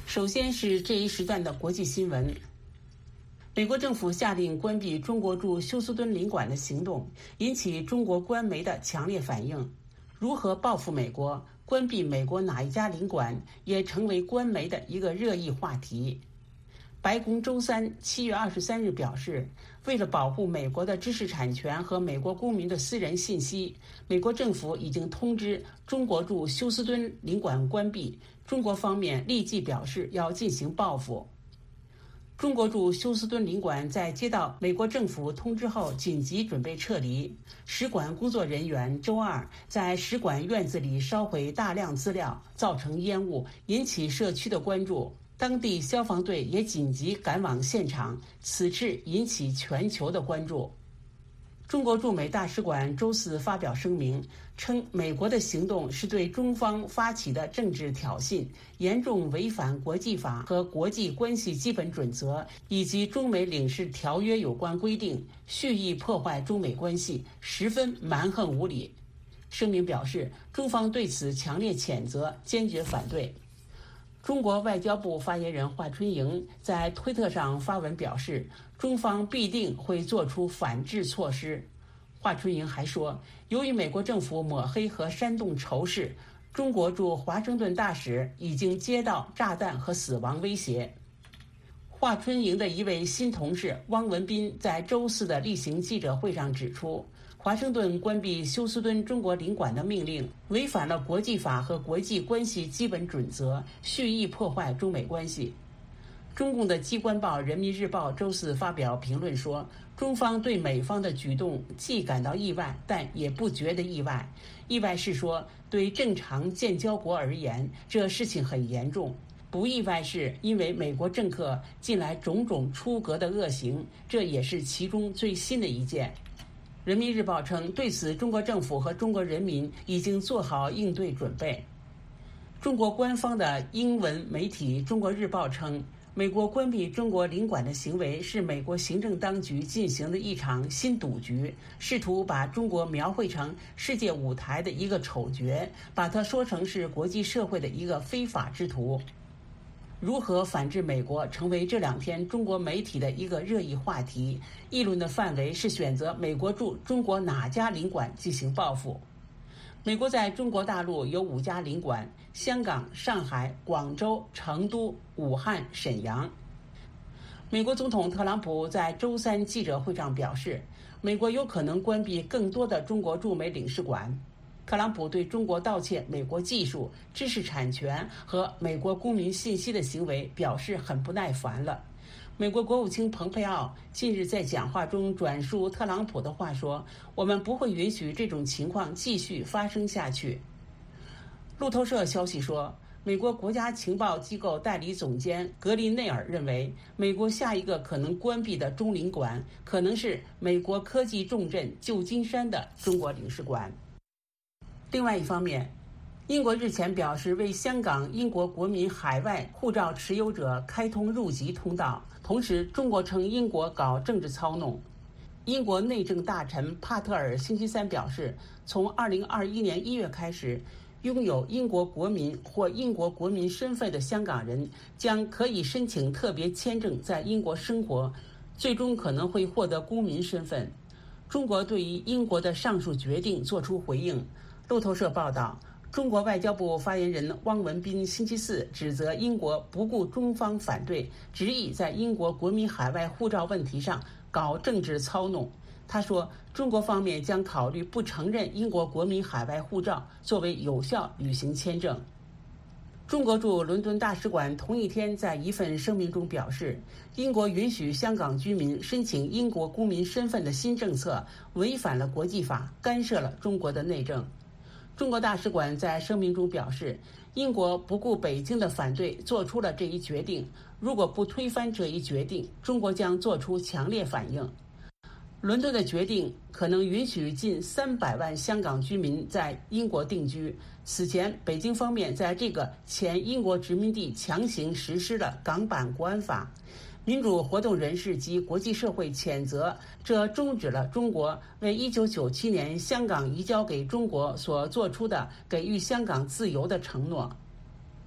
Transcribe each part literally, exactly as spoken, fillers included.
首先是这一时段的国际新闻。美国政府下令关闭中国驻休斯敦领馆的行动，引起中国官媒的强烈反应。如何报复美国，关闭美国哪一家领馆，也成为官媒的一个热议话题。白宫周三七月二十三日表示，为了保护美国的知识产权和美国公民的私人信息，美国政府已经通知中国驻休斯敦领馆关闭。中国方面立即表示要进行报复。中国驻休斯敦领馆在接到美国政府通知后，紧急准备撤离。使馆工作人员周二在使馆院子里烧毁大量资料，造成烟雾，引起社区的关注。当地消防队也紧急赶往现场，此事引起全球的关注。中国驻美大使馆周四发表声明，称美国的行动是对中方发起的政治挑衅，严重违反国际法和国际关系基本准则以及中美领事条约有关规定，蓄意破坏中美关系，十分蛮横无理。声明表示，中方对此强烈谴责，坚决反对。中国外交部发言人华春莹在推特上发文表示，中方必定会做出反制措施。华春莹还说，由于美国政府抹黑和煽动仇视，中国驻华盛顿大使已经接到炸弹和死亡威胁。华春莹的一位新同事汪文斌在周四的例行记者会上指出，华盛顿关闭休斯敦中国领馆的命令违反了国际法和国际关系基本准则，蓄意破坏中美关系。中共的机关报《人民日报》周四发表评论说，中方对美方的举动既感到意外，但也不觉得意外。意外是说，对正常建交国而言，这事情很严重；不意外是因为美国政客近来种种出格的恶行，这也是其中最新的一件。人民日报称，对此中国政府和中国人民已经做好应对准备。中国官方的英文媒体《中国日报》称，美国关闭中国领馆的行为是美国行政当局进行的一场新赌局，试图把中国描绘成世界舞台的一个丑角，把它说成是国际社会的一个非法之徒。如何反制美国成为这两天中国媒体的一个热议话题，议论的范围是选择美国驻中国哪家领馆进行报复。美国在中国大陆有五家领馆：香港、上海、广州、成都、武汉、沈阳。美国总统特朗普在周三记者会上表示，美国有可能关闭更多的中国驻美领事馆。特朗普对中国盗窃美国技术、知识产权和美国公民信息的行为表示很不耐烦了。美国国务卿蓬佩奥近日在讲话中转述特朗普的话说，我们不会允许这种情况继续发生下去。路透社消息说，美国国家情报机构代理总监格林内尔认为，美国下一个可能关闭的中领馆可能是美国科技重镇旧金山的中国领事馆。另外一方面，英国日前表示为香港英国国民海外护照持有者开通入籍通道，同时中国称英国搞政治操弄。英国内政大臣帕特尔星期三表示，从二零二一年一月开始，拥有英国国民或英国国民身份的香港人将可以申请特别签证在英国生活，最终可能会获得公民身份。中国对于英国的上述决定作出回应。路透社报道，中国外交部发言人汪文斌星期四指责英国不顾中方反对，执意在英国国民海外护照问题上搞政治操弄。他说，中国方面将考虑不承认英国国民海外护照作为有效旅行签证。中国驻伦敦大使馆同一天在一份声明中表示，英国允许香港居民申请英国公民身份的新政策违反了国际法，干涉了中国的内政。中国大使馆在声明中表示，英国不顾北京的反对做出了这一决定，如果不推翻这一决定，中国将做出强烈反应。伦敦的决定可能允许近三百万香港居民在英国定居。此前，北京方面在这个前英国殖民地强行实施了港版国安法。民主活动人士及国际社会谴责这终止了中国为一九九七年香港移交给中国所做出的给予香港自由的承诺。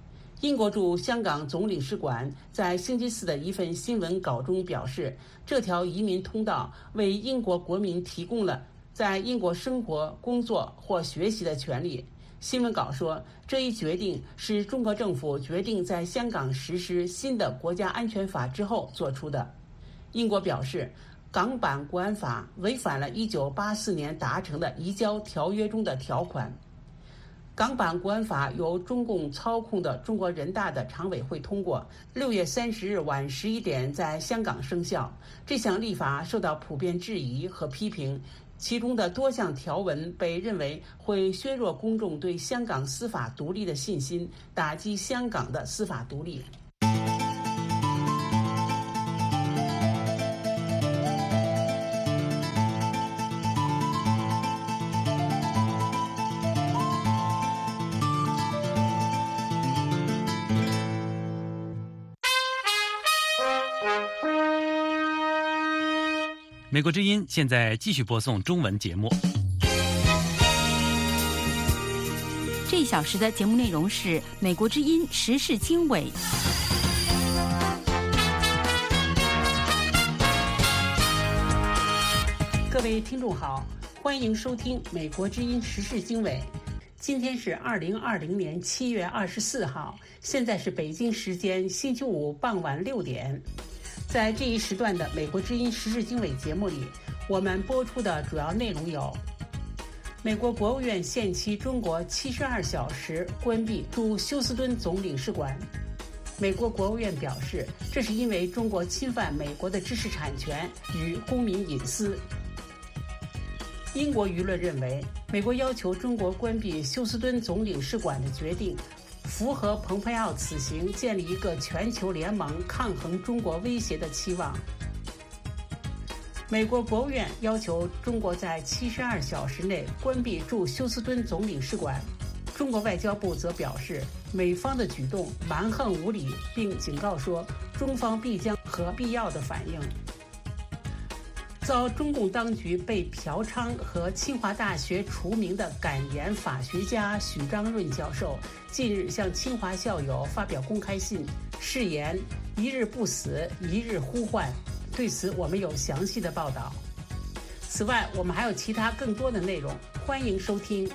英国驻香港总领事馆在星期四的一份新闻稿中表示，这条移民通道为英国国民提供了在英国生活、工作或学习的权利。新闻稿说，这一决定是中国政府决定在香港实施新的国家安全法之后做出的。英国表示，港版国安法违反了一九八四年达成的移交条约中的条款。港版国安法由中共操控的中国人大的常委会通过，六月三十日晚十一点在香港生效。这项立法受到普遍质疑和批评，其中的多项条文被认为会削弱公众对香港司法独立的信心，打击香港的司法独立。 美国之音现在继续播送中文节目。 这一小时的节目内容是美国之音时事经纬。 各位听众好，欢迎收听美国之音时事经纬。今天是二零二零年七月二十四号，现在是北京时间星期五傍晚六点。在这一时段的美国之音时事经纬节目里，我们播出的主要内容有：美国国务院限期中国七十二小时关闭驻休斯敦总领事馆。美国国务院表示，这是因为中国侵犯美国的知识产权与公民隐私。英国舆论认为，美国要求中国关闭休斯敦总领事馆的决定符合蓬佩奥此行建立一个全球联盟抗衡中国威胁的期望。美国国务院要求中国在七十二小时内关闭驻休斯敦总领事馆。中国外交部则表示，美方的举动蛮横无理，并警告说，中方必将和必要的反应。遭中共当局被嫖娼和清华大学除名的感言法学家许章润教授，近日向清华校友发表公开信，誓言一日不死，一日呼唤。对此，我们有详细的报道。此外，我们还有其他更多的内容，欢迎收听。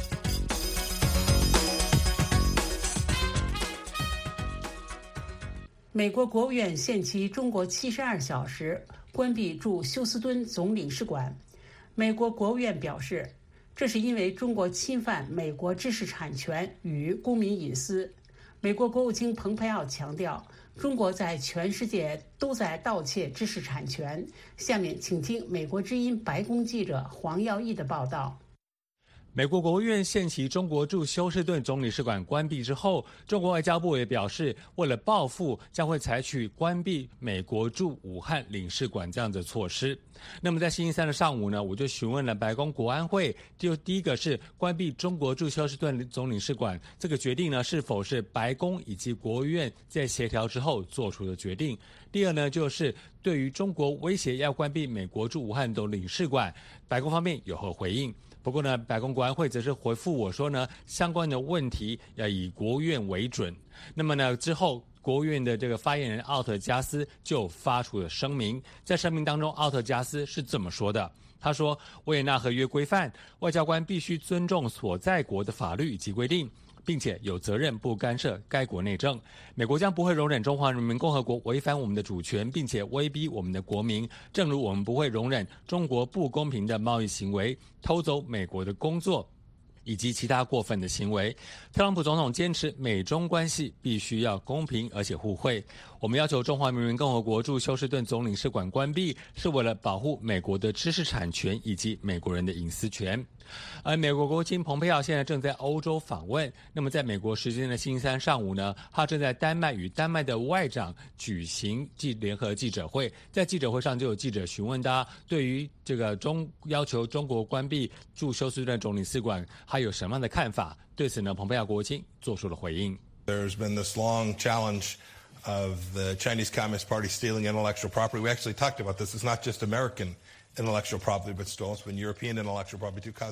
美国国务院限期中国七十二小时关闭驻休斯敦总领事馆。美国国务院表示，这是因为中国侵犯美国知识产权与公民隐私。美国国务卿蓬佩奥强调，中国在全世界都在盗窃知识产权。下面请听美国之音白宫记者黄耀义的报道。 美国国务院限期中国驻休斯顿总领事馆关闭之后，中国外交部也表示，为了报复，将会采取关闭美国驻武汉领事馆这样的措施。那么在星期三的上午呢，我就询问了白宫国安会，就第一个是关闭中国驻休斯顿总领事馆这个决定呢，是否是白宫以及国务院在协调之后做出的决定。第二呢，就是对于中国威胁要关闭美国驻武汉总领事馆，白宫方面有何回应？不过呢，白宫国安会则是回复我说呢，相关的问题要以国务院为准。那么呢，之后国务院的这个发言人奥特加斯就发出了声明，在声明当中，奥特加斯是这么说的。他说，维也纳合约规范，外交官必须尊重所在国的法律以及规定，并且有责任不干涉该国内政。美国将不会容忍中华人民共和国违反我们的主权，并且威逼我们的国民，正如我们不会容忍中国不公平的贸易行为，偷走美国的工作以及其他过分的行为。特朗普总统坚持美中关系必须要公平而且互惠。我们要求中华人民共和国驻休斯顿总领事馆关闭，是为了保护美国的知识产权以及美国人的隐私权。而美国国务卿蓬佩奥现在正在欧洲访问，那么在美国时间的星期三上午呢，他正在丹麦与丹麦的外长举行记联合记者会，在记者会上就有记者询问他对于这个中要求中国关闭驻休斯顿总领事馆还有什么样的看法。对此呢，蓬佩奥国务卿做出了回应。 There's been this long challenge of the Chinese Communist Party stealing intellectual property. We actually talked about this. It's not just American intellectual property but stolen. It's been European intellectual property too, causing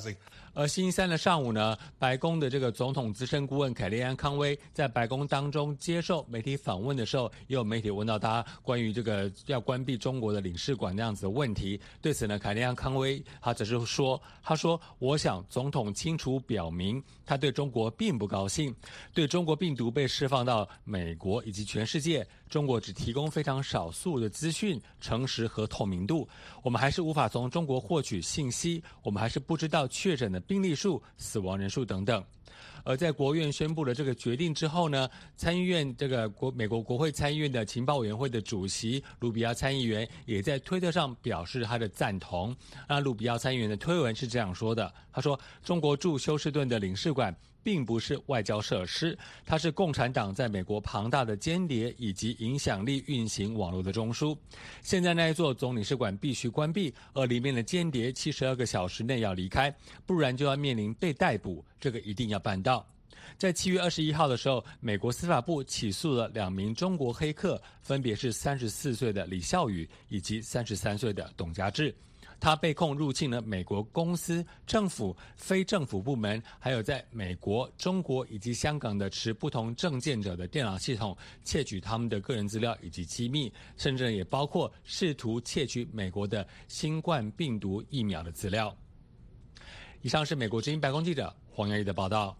而星期三的上午呢，白宫的这个总统资深顾问凯利安康威在白宫当中接受媒体访问的时候，也有媒体问到他关于这个要关闭中国的领事馆那样子的问题。对此呢，凯利安康威他只是说，他说我想总统清楚表明他对中国并不高兴，对中国病毒被释放到美国以及全世界，中国只提供非常少数的资讯、诚实和透明度，我们还是无法从中国获取信息，我们还是不知道确诊的病例数、死亡人数等等。而在国务院宣布了这个决定之后呢，参议院这个国美国国会参议院的情报委员会的主席卢比奥参议员也在推特上表示他的赞同。那卢比奥参议员的推文是这样说的，他说中国驻休斯顿的领事馆并不是外交设施，它是共产党在美国庞大的间谍以及影响力运行网络的中枢。现在那一座总领事馆必须关闭，而里面的间谍七十二个小时内要离开，不然就要面临被逮捕，这个一定要办到。在七月二十一号的时候，美国司法部起诉了两名中国黑客，分别是三十四岁的李孝宇以及三十三岁的董家志。他被控入侵了美国公司、政府、非政府部门，还有在美国、中国以及香港的持不同证件者的电脑系统，窃取他们的个人资料以及机密，甚至也包括试图窃取美国的新冠病毒疫苗的资料。以上是美国之音白宫记者黄雅怡的报道。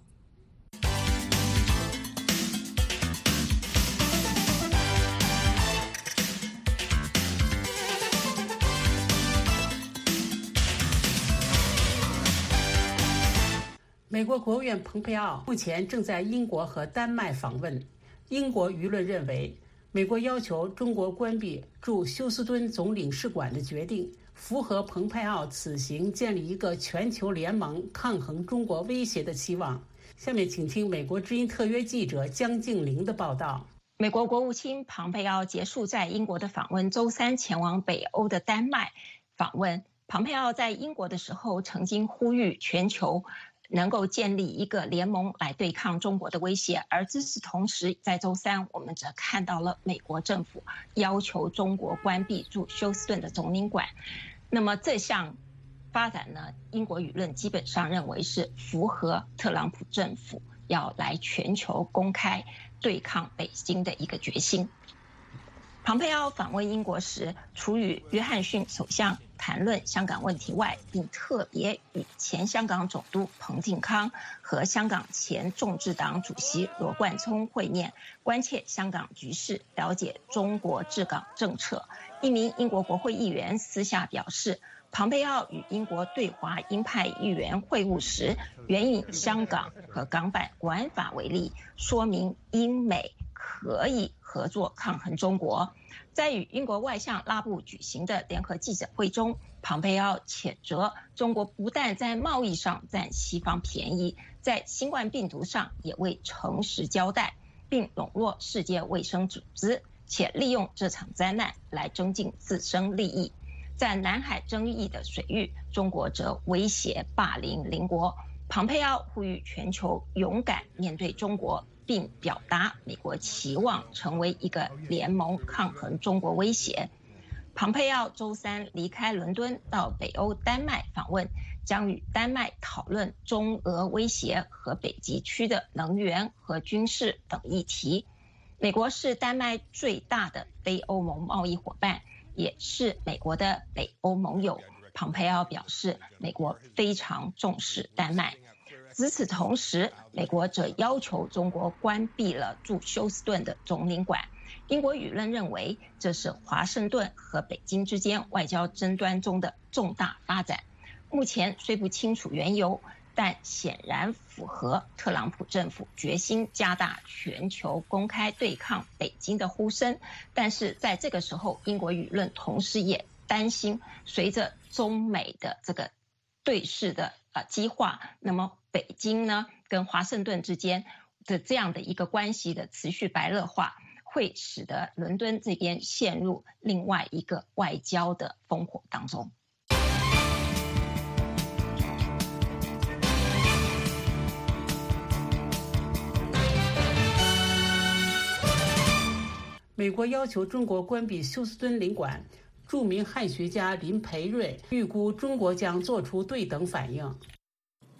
美国国务院蓬佩奥目前正在英国和丹麦访问。英国舆论认为，美国要求中国关闭驻休斯敦总领事馆的决定，符合蓬佩奥此行建立一个全球联盟抗衡中国威胁的期望。下面请听美国之音特约记者江静玲的报道。 美国国务卿蓬佩奥结束在英国的访问，周三前往北欧的丹麦访问。蓬佩奥在英国的时候曾经呼吁全球能够建立一个联盟来对抗中国的威胁，而与此同时，在周三我们则看到了美国政府要求中国关闭驻休斯顿的总领馆。那么这项发展呢，英国舆论基本上认为是符合特朗普政府要来全球公开对抗北京的一个决心。蓬佩奥访问英国时，除与约翰逊首相谈论香港问题外，并特别与前香港总督彭定康和香港前众志党主席罗冠聪会面，关切香港局势，了解中国治港政策。一名英国国会议员私下表示，蓬佩奥与英国对华鹰派议员会晤时，援引香港和港版国安法为例，说明英美可以合作抗衡中国。在与英国外相拉布举行的联合记者会中，蓬佩奥谴责中国不但在贸易上占西方便宜，在新冠病毒上也未诚实交代，并笼络世界卫生组织，且利用这场灾难来增进自身利益。在南海争议的水域，中国则威胁霸凌邻国。蓬佩奥呼吁全球勇敢面对中国，并表达美国期望成为一个联盟抗衡中国威胁。蓬佩奥周三离开伦敦到北欧丹麦访问，将与丹麦讨论中俄威胁和北极区的能源和军事等议题。美国是丹麦最大的非欧盟贸易伙伴，也是美国的北欧盟友。蓬佩奥表示，美国非常重视丹麦。与此同时，美国则要求中国关闭了驻休斯顿的总领馆。英国舆论认为，这是华盛顿和北京之间外交争端中的重大发展。目前虽不清楚缘由，但显然符合特朗普政府决心加大全球公开对抗北京的呼声。但是在这个时候，英国舆论同时也担心，随着中美的这个对峙的呃激化，那么北京呢跟华盛顿之间的这样的一个关系的持续白热化，会使得伦敦这边陷入另外一个外交的烽火当中。 美国要求中国关闭休斯敦领馆，著名汉学家林培瑞预估中国将做出对等反应。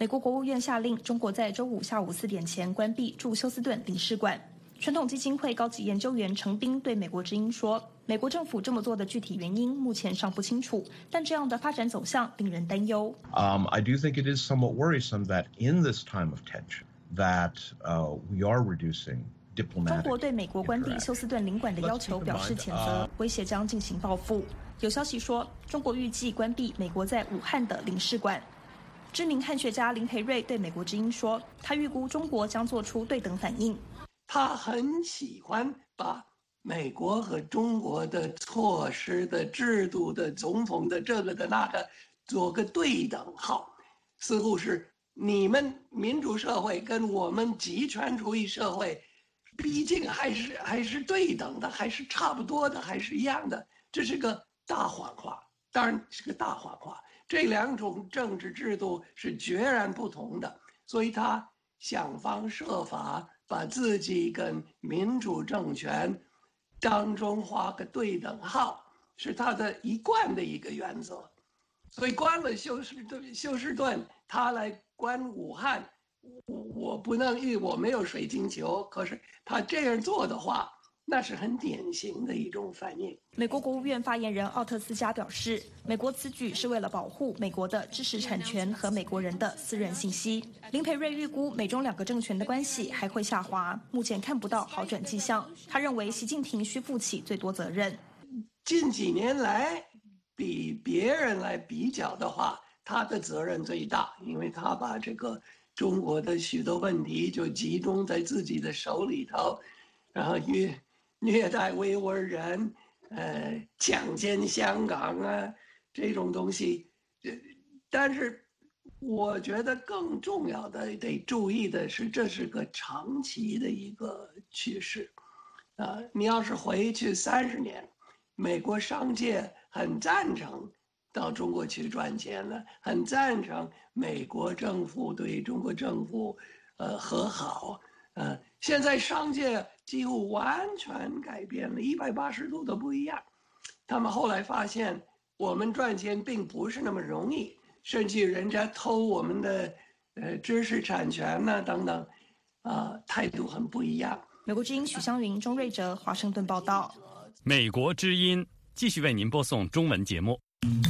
美国国务院下令中国在周五下午四点前关闭驻休斯顿领事馆。传统基金会高级研究员程彬对美国之音说，美国政府这么做的具体原因目前尚不清楚，但这样的发展走向令人担忧。 Um, I do think it is somewhat worrisome that in this time of tension, that uh, we are reducing diplomatic. 中国对美国关闭休斯顿领馆的要求表示谴责，威胁将进行报复。有消息说，中国预计关闭美国在武汉的领事馆。知名汉学家林培瑞对美国之音说，他预估中国将做出对等反应。 他很喜欢把美国和中国的措施的制度的总统的这个的那个做个对等号，似乎是你们民主社会跟我们极权主义社会毕竟还是还是对等的，还是差不多的，还是一样的，这是个大谎话，当然是个大谎话。这两种政治制度是截然不同的，所以他想方设法把自己跟民主政权当中画个对等号，是他的一贯的一个原则。所以关了休斯顿，休斯顿，他来关武汉，我我不能，因为我没有水晶球。可是他这样做的话，那是很典型的一种反应。 美国国务院发言人奥特斯加表示，美国此举是为了保护美国的知识产权和美国人的私人信息。林培瑞预估美中两个政权的关系还会下滑，目前看不到好转迹象。他认为习近平需负起最多责任。 近几年来，比别人来比较的话，他的责任最大，因为他把这个中国的许多问题就集中在自己的手里头，然后虐虐待维吾尔人，呃，强奸香港啊，这种东西。但是我觉得更重要的得注意的是，这是个长期的一个趋势。啊、呃，你要是回去三十年，美国商界很赞成到中国去赚钱了，很赞成美国政府对中国政府呃和好。呃，现在商界几乎完全改变了，一百八十度都不一样。他们后来发现，我们赚钱并不是那么容易，甚至人家偷我们的呃知识产权呢、啊、等等，啊、呃，态度很不一样。 美国之音许湘云、钟瑞哲，华盛顿报道。 美国之音继续为您播送中文节目。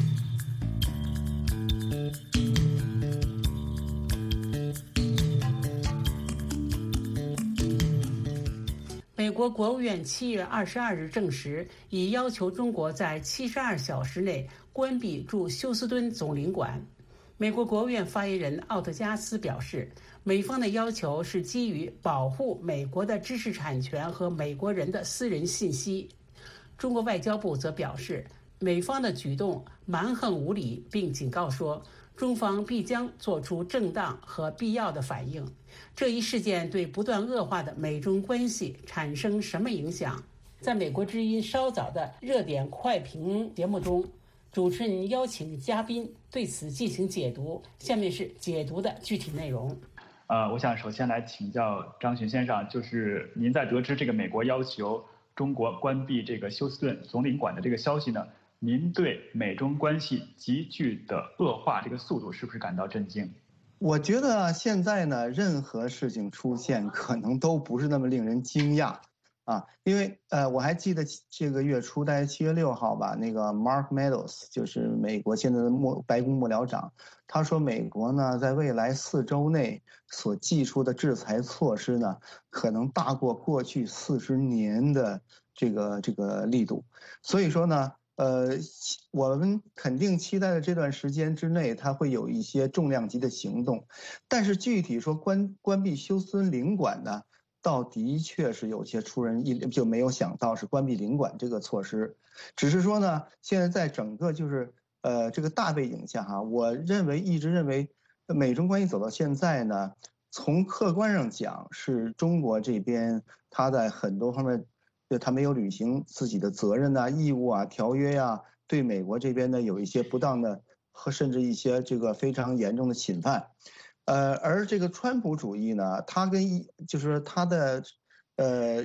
美国国务院七月二十二日证实，已要求中国在七十二小时内关闭驻休斯敦总领馆。美国国务院发言人奥特加斯表示，美方的要求是基于保护美国的知识产权和美国人的私人信息。中国外交部则表示，美方的举动蛮横无理，并警告说，中方必将做出正当和必要的反应。这一事件对不断恶化的美中关系产生什么影响？在美国之音稍早的热点快评节目中，主持人邀请嘉宾对此进行解读。下面是解读的具体内容。 呃，我想首先来请教张巡先生，就是您在得知这个美国要求中国关闭这个休斯顿总领馆的这个消息呢，您对美中关系急剧的恶化这个速度是不是感到震惊？ 我觉得现在呢，任何事情出现可能都不是那么令人惊讶啊，因为呃，我还记得这个月初，大概七月六号吧，那个 Mark Meadows 就是美国现在的幕白宫幕僚长，他说美国呢在未来四周内所祭出的制裁措施呢，可能大过过去四十年的这个这个力度，所以说呢。呃，我们肯定期待的这段时间之内，它会有一些重量级的行动，但是具体说关关闭休斯敦领馆呢，倒的确是有些出人意料，就没有想到是关闭领馆这个措施。只是说呢，现在在整个就是呃这个大背景下哈，我认为一直认为美中关系走到现在呢，从客观上讲是中国这边它在很多方面。他没有履行自己的责任啊、义务啊、条约呀、啊，对美国这边呢有一些不当的和甚至一些这个非常严重的侵犯，呃，而这个川普主义呢，他跟就是他的，呃，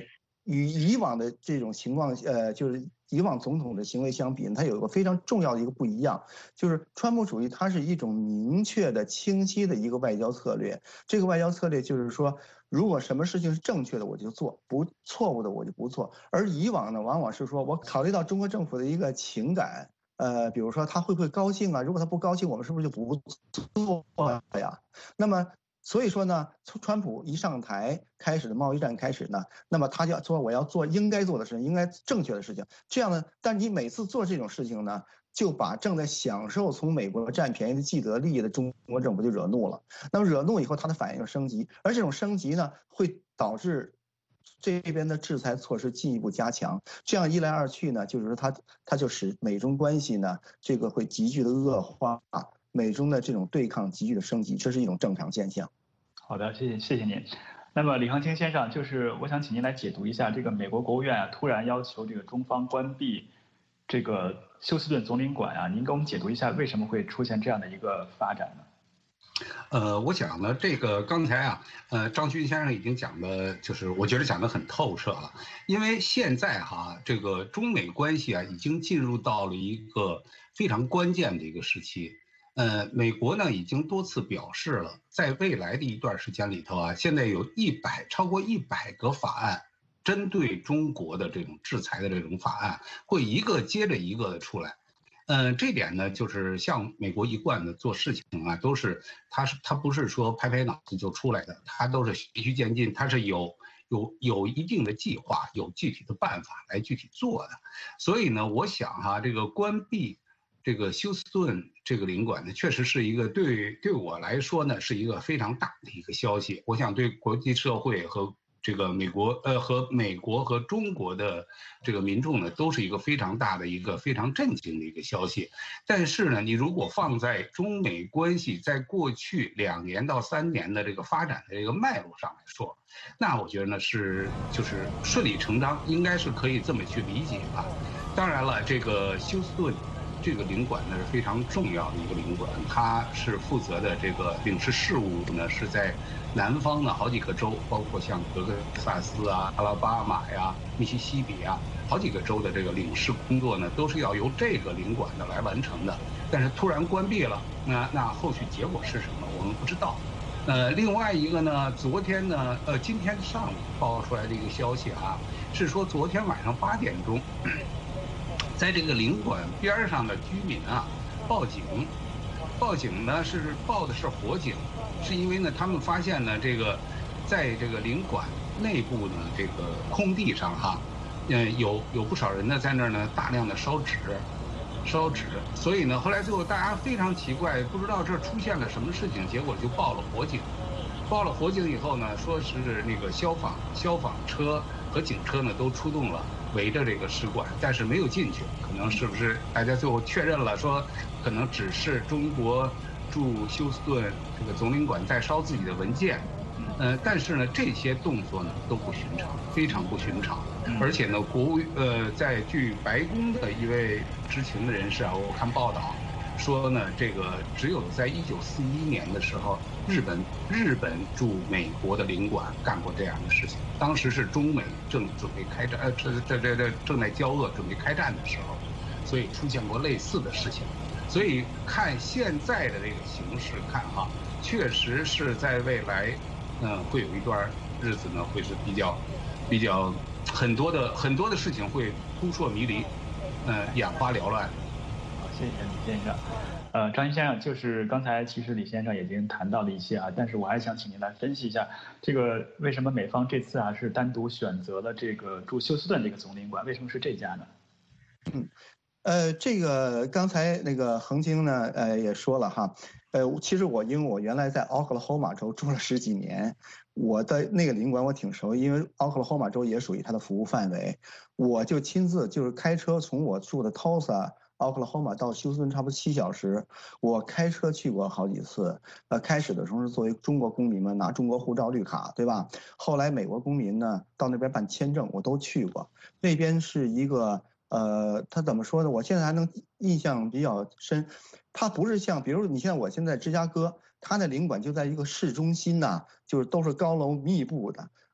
与以往的这种情况，呃，就是以往总统的行为相比，它有一个非常重要的一个不一样，就是川普主义它是一种明确的、清晰的一个外交策略。这个外交策略就是说，如果什么事情是正确的，我就做；不错误的，我就不做。而以往呢，往往是说我考虑到中国政府的一个情感。呃，比如说他会不会高兴啊？如果他不高兴，我们是不是就不做呀？那么，所以说呢，从川普一上台开始的贸易战开始呢，那么他就要说我要做应该做的事情，应该正确的事情。这样呢，但你每次做这种事情呢，就把正在享受从美国占便宜的既得利益的中国政府就惹怒了。那么惹怒以后，他的反应升级，而这种升级呢，会导致这边的制裁措施进一步加强，这样一来二去呢，就是说它它就使美中关系呢，这个会急剧的恶化，美中的这种对抗急剧的升级，这是一种正常现象。 好的，谢谢谢谢您。那么李恒清先生，就是我想请您来解读一下这个美国国务院啊突然要求这个中方关闭这个休斯顿总领馆啊，您给我们解读一下为什么会出现这样的一个发展呢？ 呃，我想呢，这个刚才啊，呃，张军先生已经讲的，就是我觉得讲得很透彻了。因为现在哈，这个中美关系啊，已经进入到了一个非常关键的一个时期。呃，美国呢已经多次表示了，在未来的一段时间里头啊，现在有一百超过一百个法案，针对中国的这种制裁的这种法案，会一个接着一个的出来。嗯，这点呢，就是像美国一贯的做事情啊，都是他是他不是说拍拍脑子就出来的，他都是循序渐进，他是有有有一定的计划，有具体的办法来具体做的。所以呢，我想哈，这个关闭这个休斯顿这个领馆呢，确实是一个对对我来说呢，是一个非常大的一个消息。我想对国际社会和这个美国呃和美国和中国的这个民众呢，都是一个非常大的一个非常震惊的一个消息。但是呢，你如果放在中美关系在过去两年到三年的这个发展的这个脉络上来说，那我觉得呢是就是顺理成章，应该是可以这么去理解吧。当然了，这个休斯顿这个领馆呢是非常重要的一个领馆，它是负责的这个领事事务呢是在南方的好几个州，包括像德克萨斯啊、阿拉巴马呀、密西西比啊，好几个州的这个领事工作呢，都是要由这个领馆的来完成的。但是突然关闭了，那那后续结果是什么，我们不知道。呃，另外一个呢，昨天呢，呃，今天上午爆出来的一个消息啊，是说昨天晚上八点钟，在这个领馆边上的居民啊，报警。报警呢是报的是火警，是因为呢他们发现呢这个，在这个领馆内部呢这个空地上哈，嗯有有不少人呢在那儿呢大量的烧纸，烧纸，所以呢后来最后大家非常奇怪，不知道这出现了什么事情，结果就报了火警。报了火警以后呢，说是那个消防消防车和警车呢都出动了，围着这个使馆，但是没有进去。可能是不是大家最后确认了说，可能只是中国驻休斯顿这个总领馆在烧自己的文件，呃，但是呢这些动作呢都不寻常，非常不寻常。而且呢，国务呃在据白宫的一位知情的人士啊，我看报道说呢，这个只有在一九四一年的时候，日本日本驻美国的领馆干过这样的事情。当时是中美正准备开战，呃，这这这这正在交恶，准备开战的时候，所以出现过类似的事情。所以看现在的这个形势看哈，确实是在未来，嗯，会有一段日子呢，会是比较比较很多的很多的事情会扑朔迷离，嗯，眼花缭乱。 谢谢李先生。呃，张一先生，就是刚才其实李先生已经谈到了一些啊，但是我还想请您来分析一下，这个为什么美方这次啊是单独选择了这个驻休斯顿这个总领馆，为什么是这家呢？ 嗯，呃，这个刚才那个恒清呢，呃也说了哈，呃，其实我因为我原来在奥克拉荷马州住了十几年，我的那个领馆我挺熟，因为奥克拉荷马州也属于它的服务范围，我就亲自就是开车从我住的 Tulsa。奥克拉荷马到休斯顿差不多七小时，我开车去过好几次。呃，开始的时候是作为中国公民嘛，拿中国护照绿卡，对吧？后来美国公民呢，到那边办签证，我都去过。那边是一个呃，他怎么说呢？我现在还能印象比较深。它不是像，比如你像我现在芝加哥，它的领馆就在一个市中心呐、啊，就是都是高楼密布的。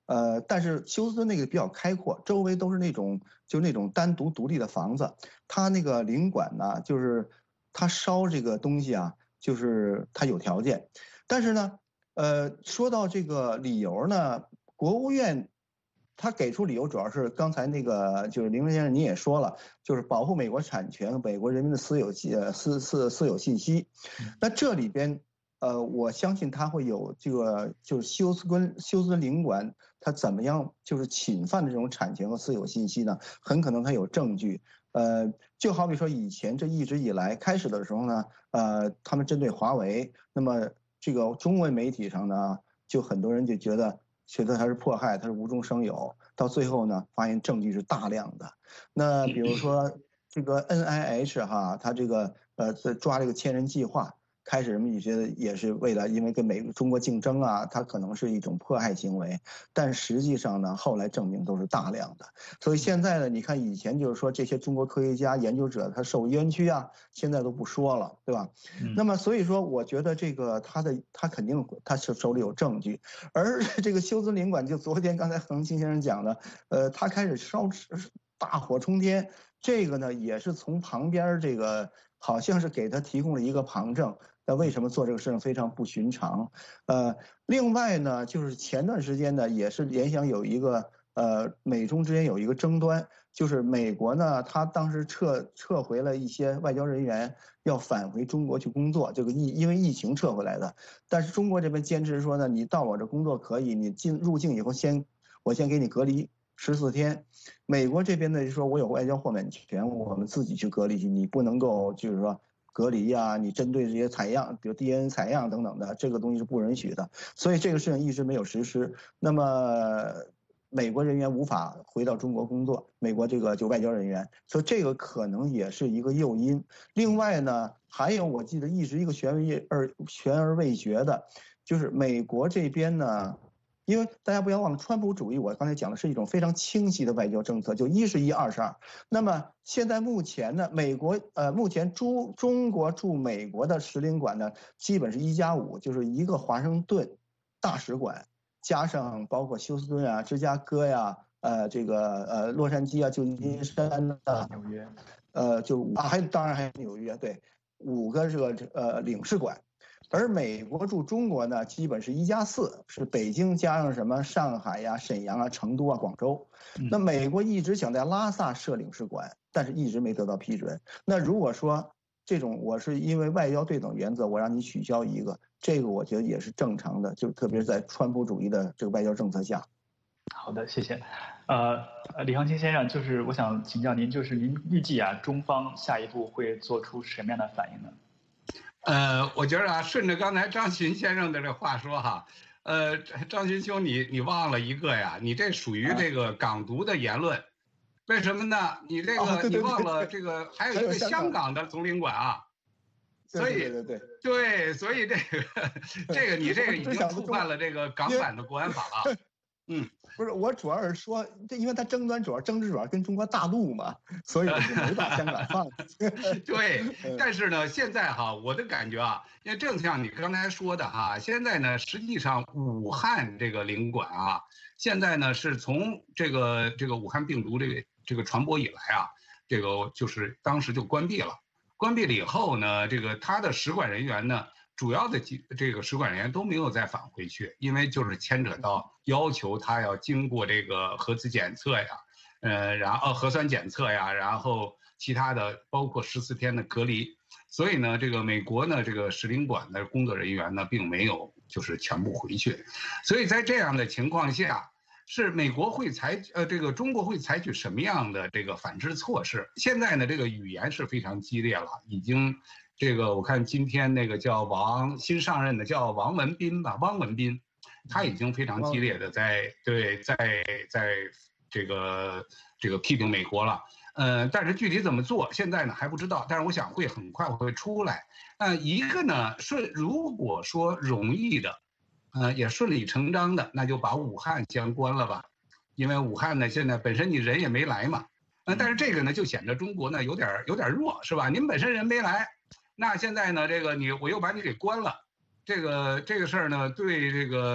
呃，但是休斯顿那个比较开阔，周围都是那种就那种单独独立的房子。他那个领馆呢，就是他烧这个东西啊，就是他有条件。但是呢，呃，说到这个理由呢，国务院他给出理由主要是刚才那个就是林先生你也说了，就是保护美国产权、美国人民的私有呃私私私有信息。那这里边。呃，我相信他会有这个，就是休斯敦休斯敦领馆，他怎么样就是侵犯的这种产权和私有信息呢？很可能他有证据。呃，就好比说以前这一直以来开始的时候呢，呃，他们针对华为，那么这个中文媒体上呢，就很多人就觉得觉得他是迫害，他是无中生有，到最后呢，发现证据是大量的。那比如说这个 N I H 哈，他这个呃抓这个千人计划。开始人们也觉得也是为了因为跟美中国竞争啊，它可能是一种迫害行为，但实际上呢，后来证明都是大量的。所以现在呢，你看以前就是说这些中国科学家研究者他受冤屈啊，现在都不说了，对吧？嗯、那么所以说，我觉得这个他的他肯定他是手里有证据，而这个休斯领馆就昨天刚才恒星先生讲的，呃，他开始烧大火冲天，这个呢也是从旁边这个好像是给他提供了一个旁证。那为什么做这个事情非常不寻常？呃，另外呢，就是前段时间呢，也是联想有一个呃，美中之间有一个争端，就是美国呢，他当时撤撤回了一些外交人员，要返回中国去工作，这个疫因为疫情撤回来的，但是中国这边坚持说呢，你到我这工作可以，你进入境以后先我先给你隔离十四天，美国这边呢就说我有外交豁免权，我们自己去隔离去，你不能够就是说。隔离呀、啊，你针对这些采样，比如 D N A 采样等等的，这个东西是不允许的，所以这个事情一直没有实施。那么，美国人员无法回到中国工作，美国这个就外交人员，所以这个可能也是一个诱因。另外呢，还有我记得一直一个悬而悬而未决的，就是美国这边呢。因为大家不要忘了，川普主义我刚才讲的是一种非常清晰的外交政策，就一是一，二是二。那么现在目前呢，美国呃目前驻中国驻美国的使领馆呢，基本是一加五，就是一个华盛顿大使馆，加上包括休斯顿啊、芝加哥呀、呃这个呃洛杉矶啊、旧金山啊、 纽约， 呃就啊还当然还有纽约，对，五个这个呃领事馆。而美国驻中国呢，基本是一加四，是北京加上什么上海呀、沈阳啊、成都啊、广州。那美国一直想在拉萨设领事馆，但是一直没得到批准。那如果说这种我是因为外交对等原则，我让你取消一个，这个我觉得也是正常的，就特别是在川普主义的这个外交政策下。 好的，谢谢。呃，李恒清先生，就是我想请教您，就是您预计啊，中方下一步会做出什么样的反应呢？ 呃，我觉得啊，顺着刚才张群先生的这话说哈，呃，张群兄你你忘了一个呀，你这属于这个港独的言论，为什么呢？你这个你忘了这个还有一个香港的总领馆啊，所以对对对对，所以这个这个你这个已经触犯了这个港版的国安法了。嗯， 不是，我主要是说，这因为他争端主要争执主要跟中国大陆嘛，所以我就没把香港放弃。对，但是呢，现在哈，我的感觉啊，因为正像你刚才说的哈，现在呢，实际上武汉这个领馆啊，现在呢是从这个这个武汉病毒这个这个传播以来啊，这个就是当时就关闭了，关闭了以后呢，这个他的使馆人员呢。主要的几这个使馆人员都没有再返回去，因为就是牵扯到要求他要经过这个核磁检测呀，呃，然后核酸检测呀，然后其他的包括十四天的隔离，所以呢，这个美国呢，这个使领馆的工作人员呢，并没有就是全部回去，所以在这样的情况下，是美国会采呃这个中国会采取什么样的这个反制措施？现在呢，这个语言是非常激烈了，已经。这个我看今天那个叫王新上任的叫王文斌吧，汪文斌，他已经非常激烈的在对在在这个这个批评美国了，呃，但是具体怎么做现在呢还不知道，但是我想会很快会出来。呃，一个呢顺如果说容易的，呃也顺理成章的，那就把武汉先关了吧，因为武汉呢现在本身你人也没来嘛，呃，但是这个呢就显得中国呢有点有点弱是吧？您本身人没来。那现在呢，这个你我又把你给关了，这个这个事儿呢，对这个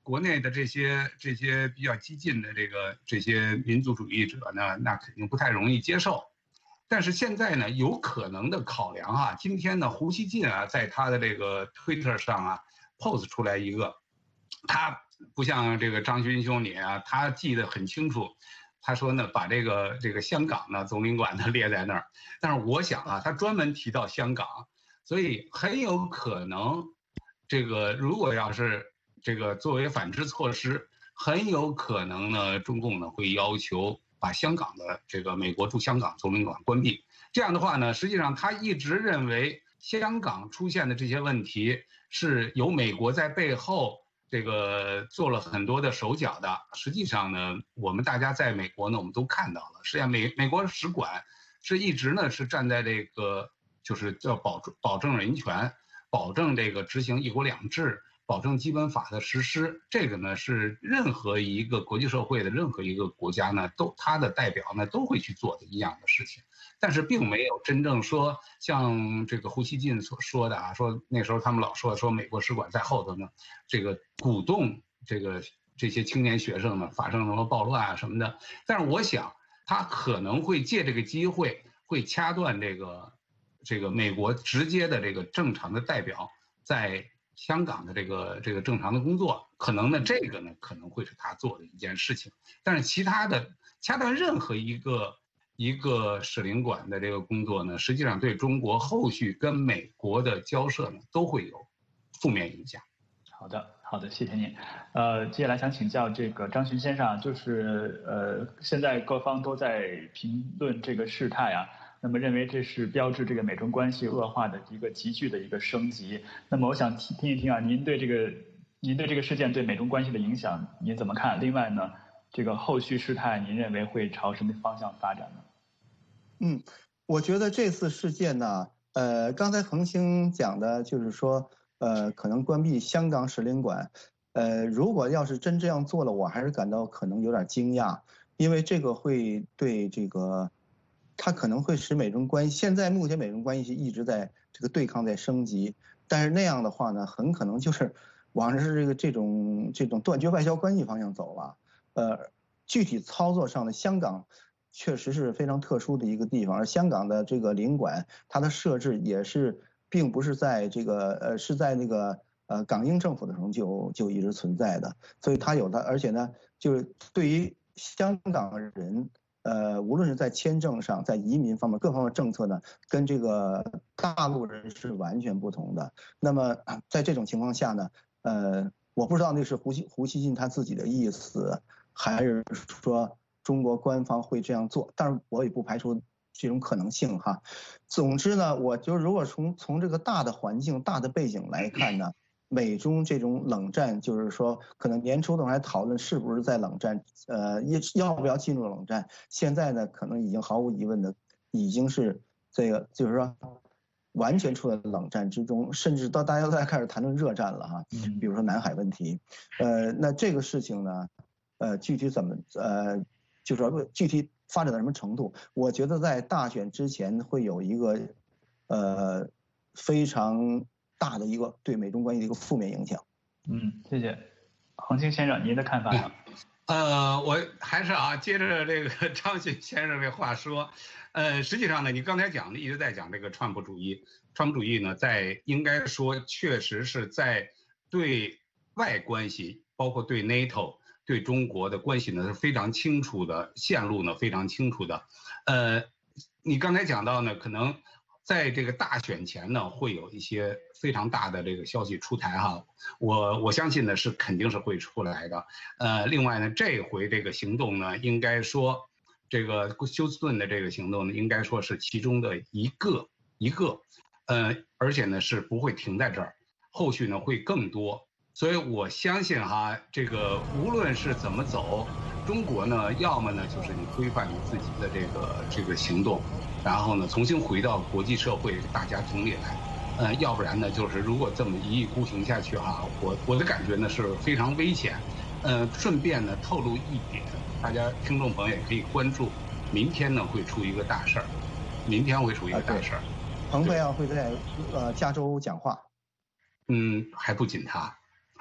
国内的这些这些比较激进的这个这些民族主义者呢，那肯定不太容易接受。但是现在呢，有可能的考量啊，今天呢，胡锡进啊，在他的这个 Twitter 上啊 post 出来一个，他不像这个张勋兄你啊，他记得很清楚。他说呢，把这个这个香港呢总领馆呢列在那儿，但是我想啊，他专门提到香港，所以很有可能，这个如果要是这个作为反制措施，很有可能呢，中共呢会要求把香港的这个美国驻香港总领馆关闭。这样的话呢，实际上他一直认为香港出现的这些问题是由美国在背后。这个做了很多的手脚的，实际上呢，我们大家在美国呢，我们都看到了，实际上美美国使馆是一直呢是站在这个就是叫保保证人权，保证这个执行一国两制，保证基本法的实施，这个呢是任何一个国际社会的任何一个国家呢都他的代表呢都会去做的一样的事情。但是并没有真正说像这个胡锡进所说的啊，说那时候他们老说说美国使馆在后头呢，这个鼓动这个这些青年学生呢发生什么暴乱啊什么的。但是我想他可能会借这个机会会掐断这个这个美国直接的这个正常的代表在香港的这个这个正常的工作，可能呢这个呢可能会是他做的一件事情。但是其他的掐断任何一个。一个使领馆的这个工作呢，实际上对中国后续跟美国的交涉呢，都会有负面影响。 好的，好的，谢谢您。呃，接下来想请教这个张巡先生，就是呃，现在各方都在评论这个事态啊，那么认为这是标志这个美中关系恶化的一个急剧的一个升级。那么我想听听一听啊，您对这个您对这个事件对美中关系的影响您怎么看？另外呢？这个后续事态，您认为会朝什么方向发展呢？ 嗯，我觉得这次事件呢，呃，刚才恒星讲的就是说，呃，可能关闭香港使领馆，呃，如果要是真这样做了，我还是感到可能有点惊讶，因为这个会对这个，它可能会使美中关系，现在目前美中关系一直在这个对抗在升级，但是那样的话呢，很可能就是往是这个这种这种断绝外交关系方向走了。呃，具体操作上的香港确实是非常特殊的一个地方，而香港的这个领馆，它的设置也是并不是在这个呃是在那个呃港英政府的时候就就一直存在的，所以它有它，而且呢，就是对于香港人，呃，无论是在签证上，在移民方面各方面政策呢，跟这个大陆人是完全不同的。那么在这种情况下呢，呃，我不知道那是胡锡胡锡进他自己的意思。还是说中国官方会这样做，但是我也不排除这种可能性哈。总之呢，我就如果从从这个大的环境、大的背景来看呢，美中这种冷战，就是说可能年初的时候还讨论是不是在冷战，呃，要不要进入冷战。现在呢，可能已经毫无疑问的已经是这个，就是说完全处在冷战之中，甚至到大家都在开始谈论热战了哈。比如说南海问题，呃，那这个事情呢？呃，具体怎么呃，就是说具体发展到什么程度？我觉得在大选之前会有一个呃非常大的一个对美中关系的一个负面影响。 嗯，谢谢，恒星先生，您的看法呢？ 呃，我还是啊，接着这个张巡先生这话说，呃，实际上呢，你刚才讲的一直在讲这个川普主义，川普主义呢，在应该说确实是在对外关系，包括对 NATO。对中国的关系呢是非常清楚的，线路呢非常清楚的。呃，你刚才讲到呢，可能在这个大选前呢，会有一些非常大的这个消息出台哈。我我相信呢是肯定是会出来的。呃，另外呢，这回这个行动呢，应该说这个休斯顿的这个行动呢，应该说是其中的一个一个，呃，而且呢是不会停在这儿，后续呢会更多。所以我相信哈，这个无论是怎么走，中国呢，要么呢就是你规范你自己的这个这个行动，然后呢重新回到国际社会大家庭里来，呃，要不然呢就是如果这么一意孤行下去哈，我我的感觉呢是非常危险。呃，顺便呢透露一点，大家听众朋友也可以关注，明天呢会出一个大事儿，明天会出一个大事儿， 蓬佩奥会在呃加州讲话。 嗯，还不仅他。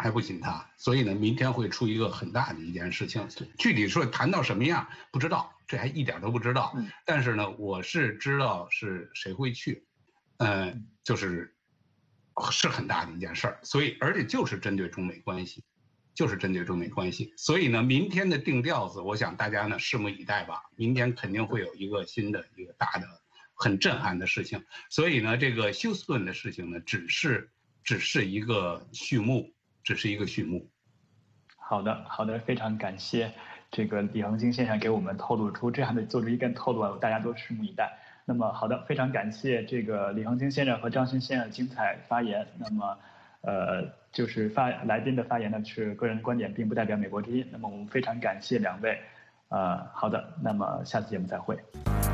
还不仅他，所以呢，明天会出一个很大的一件事情。具体说谈到什么样不知道，这还一点都不知道。但是呢，我是知道是谁会去，呃，就是是很大的一件事儿。所以，而且就是针对中美关系，就是针对中美关系。所以呢，明天的定调子，我想大家呢拭目以待吧。明天肯定会有一个新的一个大的、很震撼的事情。所以呢，这个休斯顿的事情呢，只是只是一个序幕。只是一个序幕。 好的，好的，非常感谢这个李恒星先生给我们透露出这样的做出一个透露，大家都拭目以待。那么，好的，非常感谢这个李恒星先生和张勋先生的精彩发言。那么，呃，就是发来宾的发言呢是个人观点，并不代表美国之音。那么，我们非常感谢两位。呃，好的，那么下次节目再会。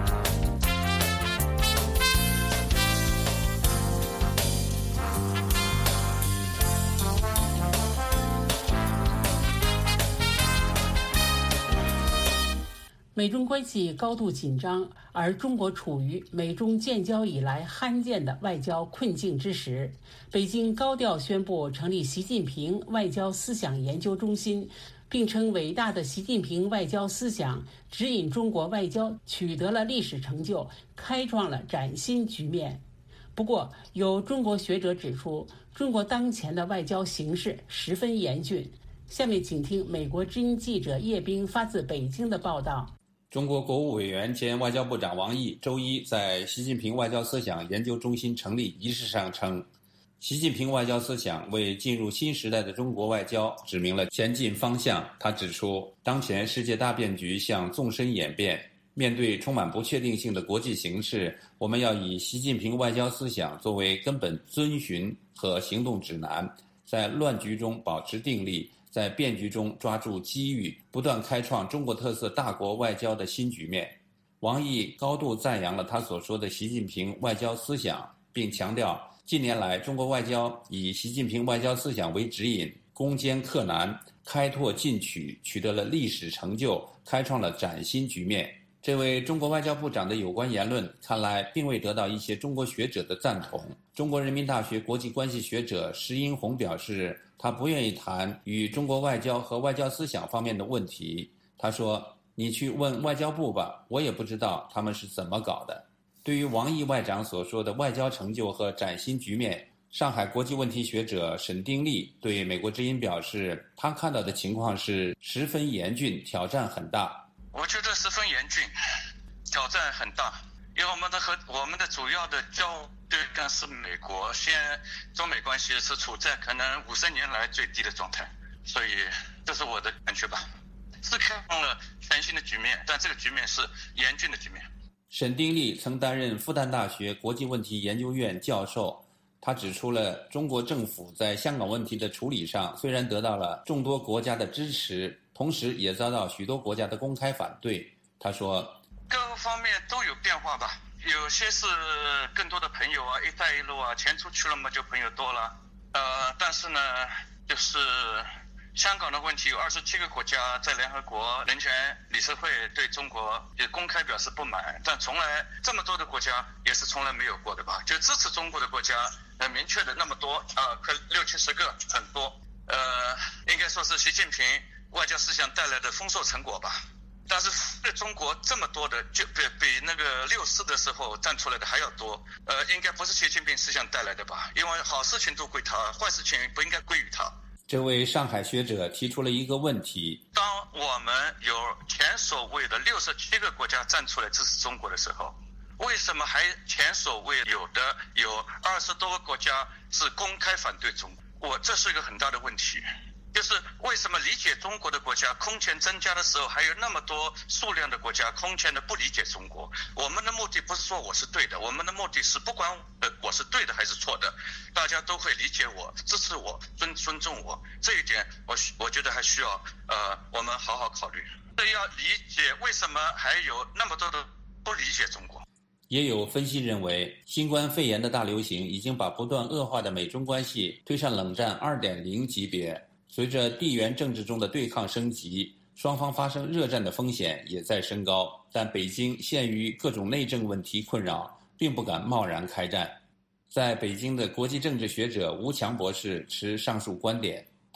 美中关系高度紧张，而中国处于美中建交以来罕见的外交困境之时，北京高调宣布成立习近平外交思想研究中心，并称伟大的习近平外交思想指引中国外交取得了历史成就，开创了崭新局面。不过，有中国学者指出，中国当前的外交形势十分严峻。下面请听美国之音记者叶冰发自北京的报道。 中国国务委员兼外交部长王毅周一在习近平外交思想研究中心成立仪式上称，习近平外交思想为进入新时代的中国外交指明了前进方向。他指出，当前世界大变局向纵深演变，面对充满不确定性的国际形势，我们要以习近平外交思想作为根本遵循和行动指南，在乱局中保持定力，在变局中抓住机遇，不断开创中国特色大国外交的新局面。王毅高度赞扬了他所说的习近平外交思想，并强调近年来中国外交以习近平外交思想为指引，攻坚克难，开拓进取，取得了历史成就，开创了崭新局面。这位中国外交部长的有关言论看来并未得到一些中国学者的赞同。中国人民大学国际关系学者石英红表示，他不愿意谈与中国外交和外交思想方面的问题。他说，你去问外交部吧，我也不知道他们是怎么搞的。对于王毅外长所说的外交成就和崭新局面，上海国际问题学者沈丁力对美国之音表示，他看到的情况是十分严峻，挑战很大。 我觉得十分严峻，挑战很大，因为我们的和我们的主要的交对干是美国，现在中美关系是处在可能五十年来最低的状态，所以这是我的感觉吧。是开放了全新的局面，但这个局面是严峻的局面。 沈丁力曾担任复旦大学国际问题研究院教授，他指出了中国政府在香港问题的处理上虽然得到了众多国家的支持，同时也遭到许多国家的公开反对。他说， 各方面都有变化吧，有些是更多的朋友啊，一带一路啊，钱出去了嘛，就朋友多了。呃，但是呢，就是香港的问题，有二十七个国家在联合国人权理事会对中国也公开表示不满，但从来这么多的国家也是从来没有过的吧？就支持中国的国家，呃，明确的那么多啊，快六七十个，很多。呃，应该说是习近平外交思想带来的丰硕成果吧。但是对中国这么多的，就比比那个六四的时候站出来的还要多。呃，应该不是习近平思想带来的吧？因为好事情都归他，坏事情不应该归于他。 这位上海学者提出了一个问题： 当我们有前所未的六十七个国家站出来支持中国的时候，为什么还前所未有的有二十多个国家是公开反对中国？我这是一个很大的问题。就是为什么理解中国的国家空前增加的时候，还有那么多数量的国家空前的不理解中国？我们的目的不是说我是对的，我们的目的是不管呃我是对的还是错的，大家都会理解我、支持我、尊尊重我。这一点我我觉得还需要呃我们好好考虑。这要理解为什么还有那么多的不理解中国。 也有分析认为，新冠肺炎的大流行已经把不断恶化的美中关系推上冷战 二点零 级别。随着地缘政治中的对抗升级，双方发生热战的风险也在升高，但北京限于各种内政问题困扰，并不敢贸然开战。在北京的国际政治学者吴强博士持上述观点，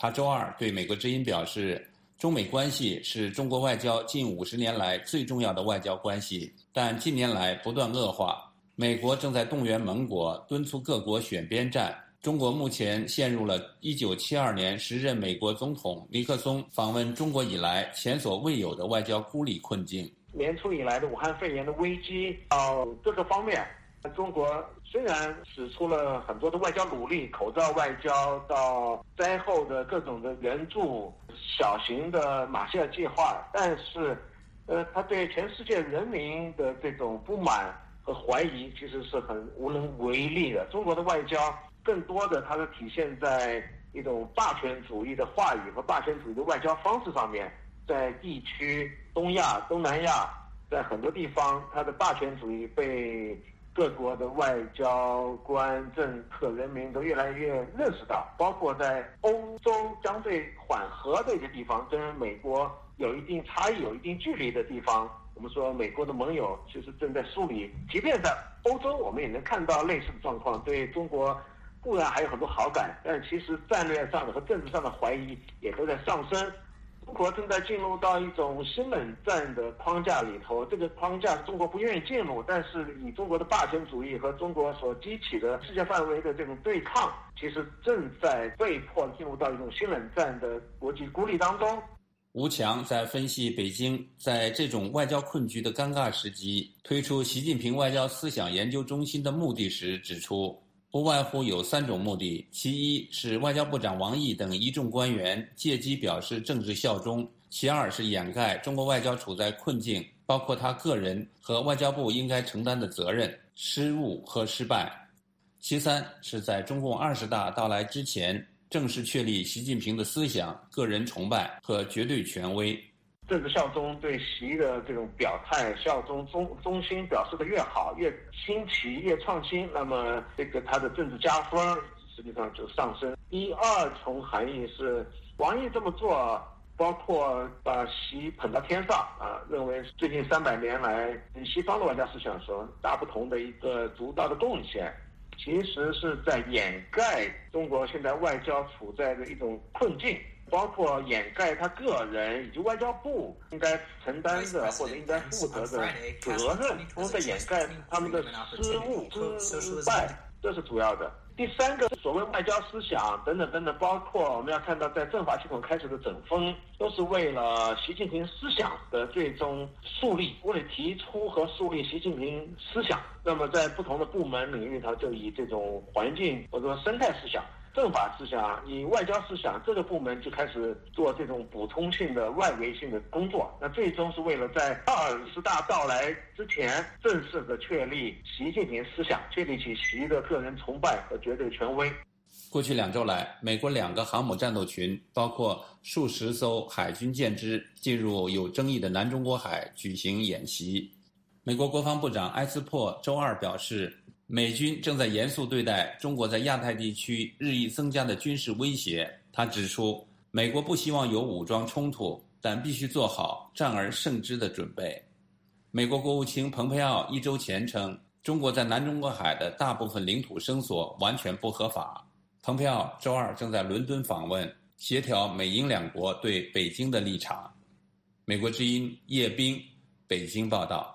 他周二对美国之音表示，中美关系是中国外交近五十年来最重要的外交关系，但近年来不断恶化。美国正在动员盟国，敦促各国选边站。中国目前陷入了一九七二年时任美国总统尼克松访问中国以来前所未有的外交孤立困境。 年初以来的武汉肺炎的危机，到各个方面，中国虽然使出了很多的外交努力，口罩外交到灾后的各种的援助、小型的马歇尔计划，但是，呃，他对全世界人民的这种不满和怀疑，其实是很无能为力的。中国的外交更多的它是体现在一种霸权主义的话语和霸权主义的外交方式上面，在地区东亚、东南亚，在很多地方，它的霸权主义被各国的外交官、政客、人民都越来越认识到。包括在欧洲相对缓和的一些地方，跟美国有一定差异、有一定距离的地方，我们说美国的盟友其实正在梳理。即便在欧洲，我们也能看到类似的状况，对中国固然还有很多好感，但其实战略上的和政治上的怀疑也都在上升。中国正在进入到一种新冷战的框架里头，这个框架中国不愿意进入，但是以中国的霸权主义和中国所激起的世界范围的这种对抗，其实正在被迫进入到一种新冷战的国际孤立当中。 吴强在分析北京在这种外交困局的尴尬时机推出习近平外交思想研究中心的目的时指出，不外乎有三种目的，其一是外交部长王毅等一众官员借机表示政治效忠，其二是掩盖中国外交处在困境，包括他个人和外交部应该承担的责任、失误和失败，其三是在中共二十大到来之前正式确立习近平的思想、个人崇拜和绝对权威。 政治效忠对习的这种表态、效忠中中心表示的越好、越新奇、越创新，那么这个他的政治加分实际上就上升。一二重含义是，王毅这么做，包括把习捧到天上啊，认为最近三百年来与西方的外交思想所大不同的一个独到的贡献，其实是在掩盖中国现在外交处在的一种困境，包括掩盖他个人以及外交部应该承担的或者应该负责的责任，同时在掩盖他们的失误、失败，这是主要的。第三个，所谓外交思想等等等等，包括我们要看到在政法系统开始的整风，都是为了习近平思想的最终树立，为了提出和树立习近平思想。那么在不同的部门领域，它就以这种环境或者说生态思想、政法思想、以外交思想，这个部门就开始做这种补充性的外围性的工作。那最终是为了在二十大到来之前，正式的确立习近平思想，确立起习的个人崇拜和绝对权威。 过去两周来，美国两个航母战斗群，包括数十艘海军舰只，进入有争议的南中国海举行演习。美国国防部长埃斯珀周二表示，美军正在严肃对待中国在亚太地区日益增加的军事威胁。他指出，美国不希望有武装冲突，但必须做好战而胜之的准备。美国国务卿蓬佩奥一周前称，中国在南中国海的大部分领土声索完全不合法。蓬佩奥周二正在伦敦访问，协调美英两国对北京的立场。美国之音叶冰，北京报道。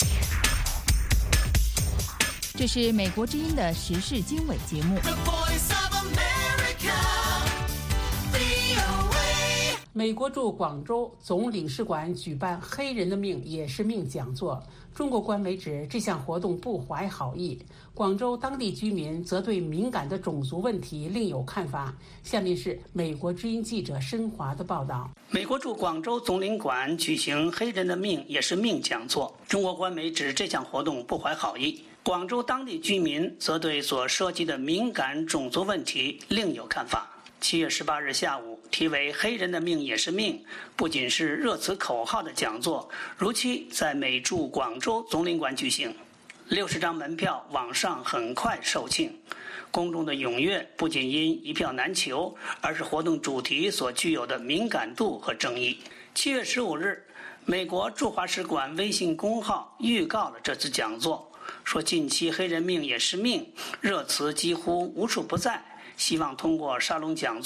这是美国之音的时事经纬节目。 美国驻广州总领事馆举办“黑人的命也是命”讲座，中国官媒指这项活动不怀好意，广州当地居民则对敏感的种族问题另有看法。下面是美国之音记者申华的报道。 美国驻广州总领馆举行“黑人的命也是命”讲座，中国官媒指这项活动不怀好意，广州当地居民则对所涉及的敏感种族问题另有看法。七月十八日下午，题为“黑人的命也是命”，不仅是热词口号的讲座，如期在美驻广州总领馆举行。六十张门票网上很快售罄，公众的踊跃不仅因一票难求，而是活动主题所具有的敏感度和争议。七月十五日，美国驻华使馆微信公号预告了这次讲座，说近期“黑人命也是命”热词几乎无处不在，希望通过沙龙讲座谈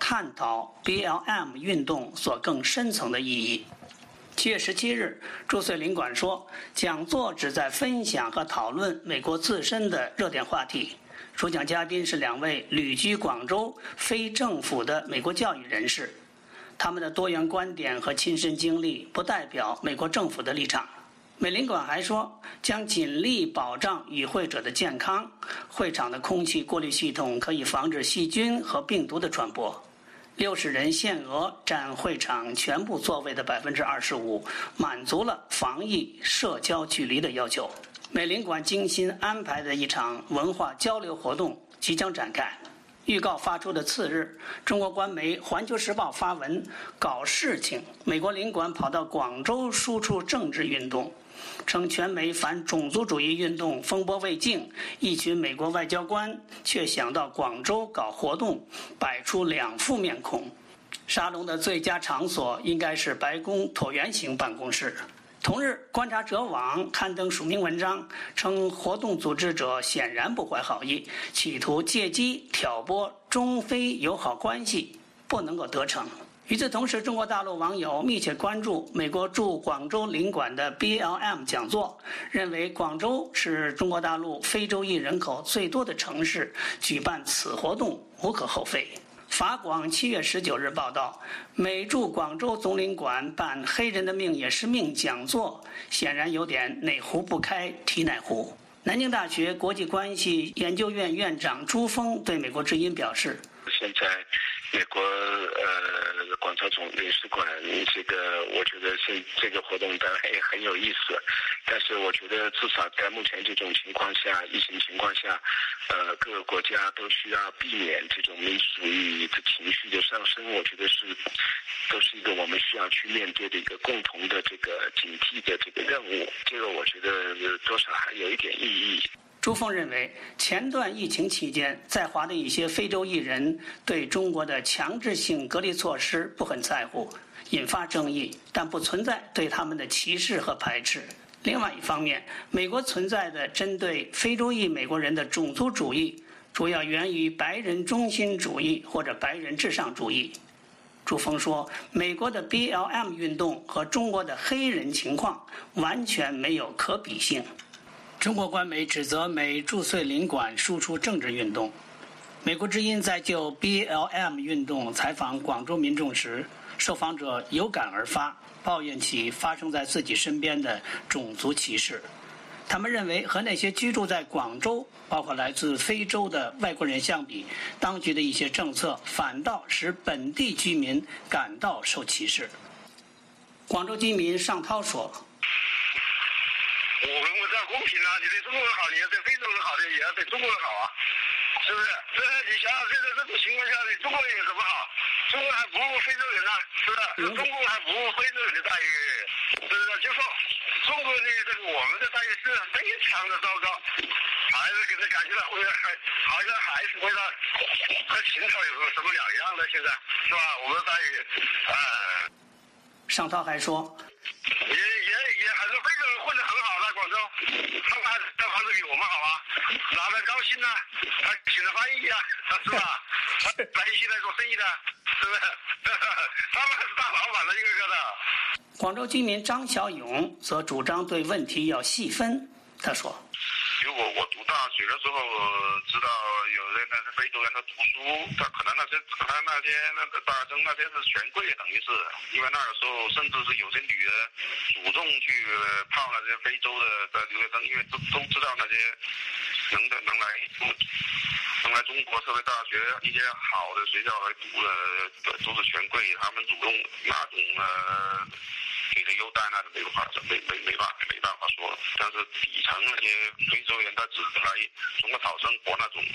探讨 B L M 运动所更深层的意义。七月十七日，朱穗领馆说，讲座旨在分享和讨论美国自身的热点话题。主讲嘉宾是两位旅居广州非政府的美国教育人士，他们的多元观点和亲身经历不代表美国政府的立场。美领馆还说，将尽力保障与会者的健康，会场的空气过滤系统可以防止细菌和病毒的传播。六十人限额占会场全部座位的百分之二十五，满足了防疫社交距离的要求。美领馆精心安排的一场文化交流活动即将展开。预告发出的次日，中国官媒《环球时报》发文搞事情，美国领馆跑到广州输出政治运动，称全美反种族主义运动风波未静，一群美国外交官却想到广州搞活动，摆出两副面孔。沙龙的最佳场所应该是白宫椭圆形办公室。同日，观察者网刊登署名文章，称活动组织者显然不怀好意，企图借机挑拨中非友好关系，不能够得逞。与此同时，中国大陆网友密切关注美国驻广州领馆的 B L M 讲座，认为广州是中国大陆非洲裔人口最多的城市，举办此活动无可厚非。法广七月十九日报道，美驻广州总领馆办黑人的命也是命讲座，显然有点哪壶不开提哪壶。南京大学国际关系研究院院长朱峰对美国之音表示， 现在美国呃广州总领事馆这个，我觉得是这个活动当然也很有意思，但是我觉得至少在目前这种情况下，疫情情况下，呃各个国家都需要避免这种民族主义的情绪的上升，我觉得是都是一个我们需要去面对的一个共同的这个警惕的这个任务，这个我觉得多少还有一点意义。 朱峰认为，前段疫情期间，在华的一些非洲裔人对中国的强制性隔离措施不很在乎，引发争议，但不存在对他们的歧视和排斥。另外一方面，美国存在的针对非洲裔美国人的种族主义，主要源于白人中心主义或者白人至上主义。朱峰说，美国的 B L M 运动和中国的黑人情况完全没有可比性。中国官媒指责美驻穗领馆输出政治运动。美国之音在就 B L M 运动采访广州民众时，受访者有感而发，抱怨起发生在自己身边的种族歧视。他们认为和那些居住在广州，包括来自非洲的外国人相比，当局的一些政策反倒使本地居民感到受歧视。广州居民尚涛说， 我们我这样公平啊！你对中国人好，你要对非洲人好的，也要对中国人好啊，是不是？这你想想，现在这种情况下，对中国人有什么好？中国还不如非洲人呢、啊，是不是？中国还不如非洲人的待遇，是不是？就说中国的这个我们的待遇是非常的糟糕，还是给他感觉到好像好像还是回到和秦朝有什么两样的？现在是吧？我们的待遇，啊、呃。 尚涛还说， 也也也很多非洲人混得很好的广州，他们还在房子比我们好啊，哪来高兴呢？他请了翻译啊，是吧？来一起来做生意的，是不是？他们还是大老板了，一个个的。 广州居民张小勇则主张对问题要细分。他说， 如果我读大学的时候知道有人那是非洲人在读书，他可能那些可能那些那个大生那些是权贵，等于是因为那个时候甚至是有些女的主动去泡那些非洲的的留学生，因为都都知道那些能的能来能来中国社会大学一些好的学校来读的都是权贵，他们主动拿种呃给的优待那是没有法没没没办法没办法说，但是底层那些非洲人他只是来中国讨生活那种，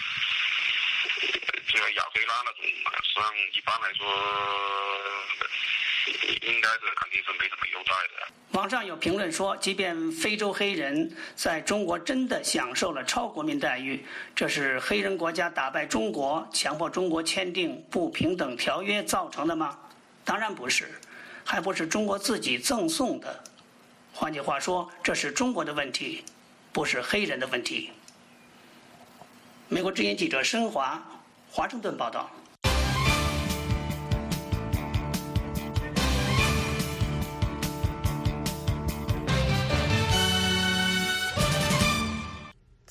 这个亚非拉那种，实际上一般来说应该是肯定是没什么优待的。 网上有评论说，即便非洲黑人在中国真的享受了超国民待遇，这是黑人国家打败中国，强迫中国签订不平等条约造成的吗？当然不是，还不是中国自己赠送的。换句话说，这是中国的问题，不是黑人的问题。美国之音记者申华，华盛顿报道。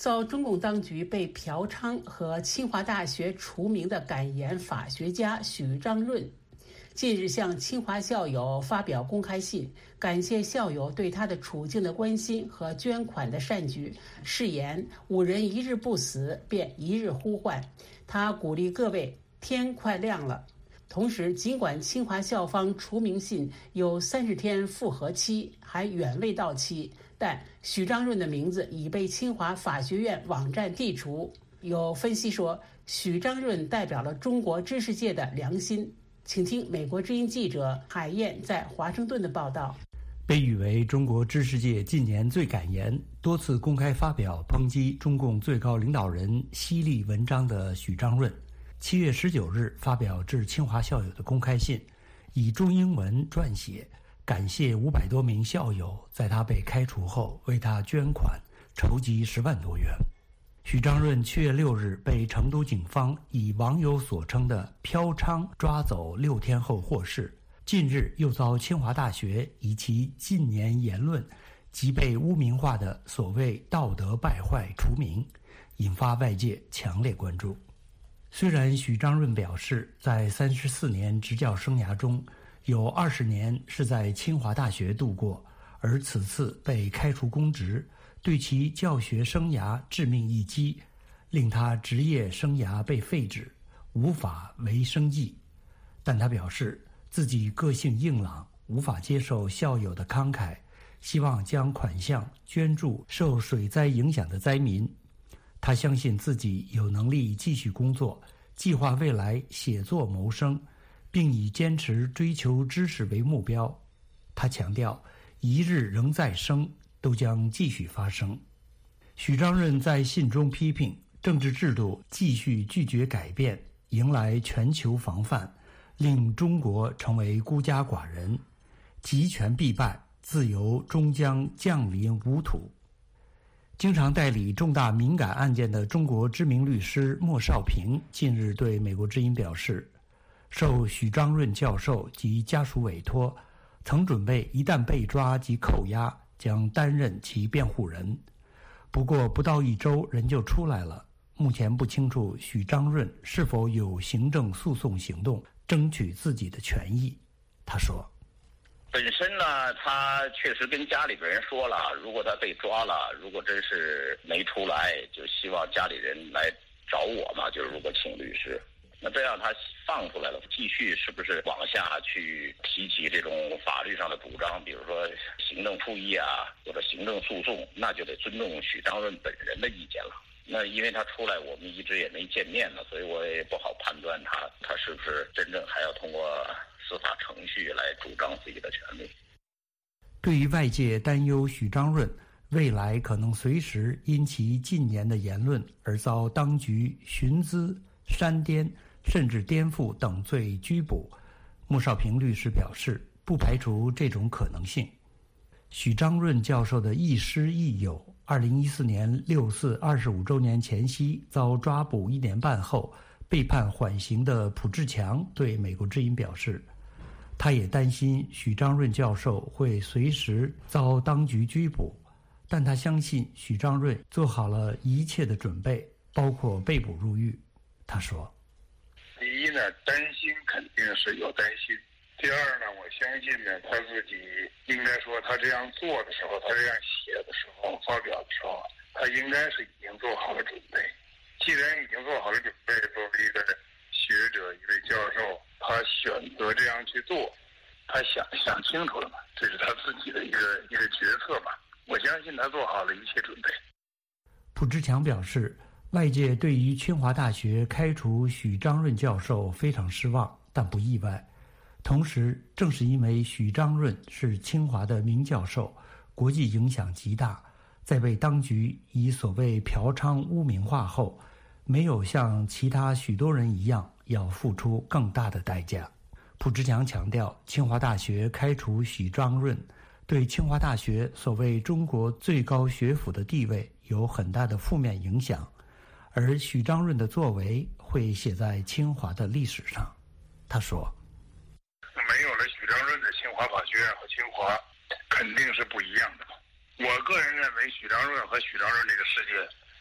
遭中共当局被嫖娼和清华大学除名的感言法学家许章润，近日向清华校友发表公开信，感谢校友对他的处境的关心和捐款的善举，誓言五人一日不死，便一日呼唤。他鼓励各位，天快亮了。同时，尽管清华校方除名信有三十天复核期，还远未到期，但许章润的名字已被清华法学院网站剔除。有分析说，许章润代表了中国知识界的良心。请听美国之音记者海燕在华盛顿的报道。 被誉为中国知识界近年最敢言、多次公开发表抨击中共最高领导人犀利文章的许章润，七月十九日发表致清华校友的公开信，以中英文撰写，感谢五百多名校友在他被开除后为他捐款，筹集十万多元。许章润七月六日被成都警方以网友所称的嫖娼抓走六天后获释，近日又遭清华大学以其近年言论及被污名化的所谓道德败坏除名，引发外界强烈关注。虽然许章润表示，在三十四年执教生涯中，有二十年是在清华大学度过，而此次被开除公职，对其教学生涯致命一击，令他职业生涯被废止，无法为生计。但他表示自己个性硬朗，无法接受校友的慷慨，希望将款项捐助受水灾影响的灾民。他相信自己有能力继续工作，计划未来写作谋生，并以坚持追求知识为目标。他强调，一日仍在生，都将继续发生。许章润在信中批评政治制度继续拒绝改变，迎来全球防范，令中国成为孤家寡人，集权必败，自由终将降临无土。经常代理重大敏感案件的中国知名律师莫少平近日对美国之音表示，受许章润教授及家属委托，曾准备一旦被抓及扣押，将担任其辩护人。不过不到一周人就出来了，目前不清楚许章润是否有行政诉讼行动争取自己的权益。他说， 本身呢，他确实跟家里边人说了，如果他被抓了，如果真是没出来，就希望家里人来找我嘛，就是如果请律师，那这样他放出来了，继续是不是往下去提起这种法律上的主张，比如说行政复议啊，或者行政诉讼，那就得尊重许章润本人的意见了。那因为他出来，我们一直也没见面呢，所以我也不好判断他他是不是真正还要通过司法程序来主张自己的权利。 对于外界担忧许章润未来可能随时因其近年的言论而遭当局寻资、删颠甚至颠覆等罪拘捕，穆少平律师表示，不排除这种可能性。许章润教授的亦师亦友，二零一四年六四二十五周年前夕遭抓捕一年半后被判缓刑的卜志强对美国之音表示，他也担心许章润教授会随时遭当局拘捕，但他相信许章润做好了一切的准备，包括被捕入狱。他说， 第一呢，担心肯定是有担心，第二呢，我相信呢，他自己应该说他这样做的时候，他这样写的时候，发表的时候，他应该是已经做好了准备。既然已经做好了准备，作为一个学者、一位教授，他选择这样去做，他想想清楚了嘛，这是他自己的一个一个决策嘛。我相信他做好了一切准备。 卜志强表示，外界对于清华大学开除许章润教授非常失望，但不意外。同时，正是因为许章润是清华的名教授，国际影响极大，在被当局以所谓嫖娼污名化后，没有像其他许多人一样要付出更大的代价。卜志强强调，清华大学开除许章润对清华大学所谓中国最高学府的地位有很大的负面影响，而许章润的作为会写在清华的历史上。他说， 没有了许章润的清华法学院和清华肯定是不一样的。我个人认为许章润和许章润这个事件